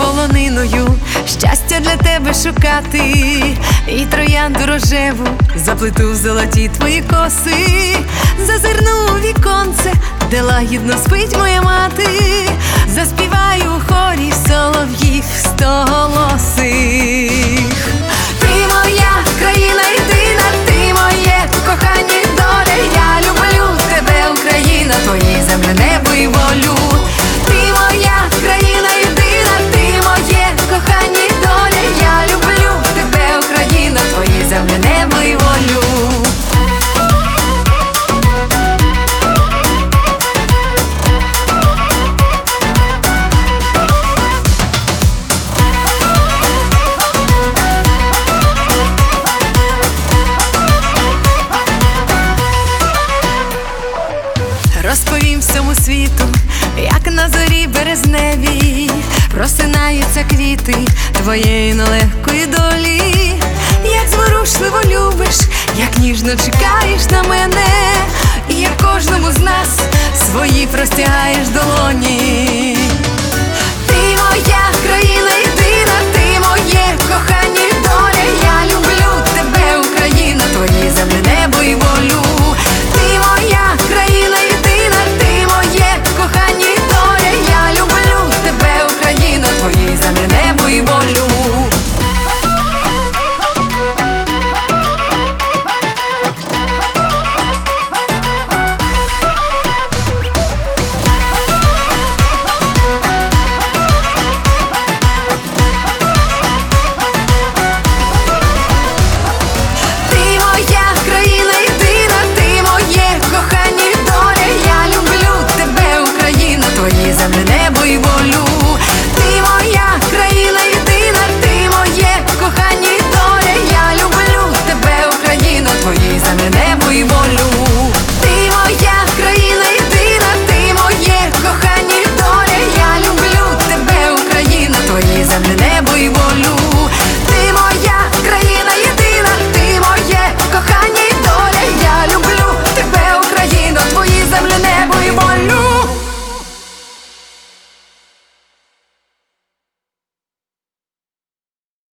полониною, щастя для тебе шукати, і троянду рожеву заплету в золоті твої коси. Зазирну у віконце, де лагідно спить моя мати, заспіваю у хорі солов'їв стоголосих. Ти моя країна єдина, ти моє кохання і доля. Я люблю тебе, Україна, твої землі, небо і волю. Ти моя країна єдина, ти моє кохання і доля. Я люблю тебе, Україна, твої землі, небо і волю. Розповім всьому світу, як на зорі березневій просинаються квіти твоєї нелегкої долі. Як зворушливо любиш, як ніжно чекаєш на мене, і як кожному з нас свої простягаєш долоні. Ти моя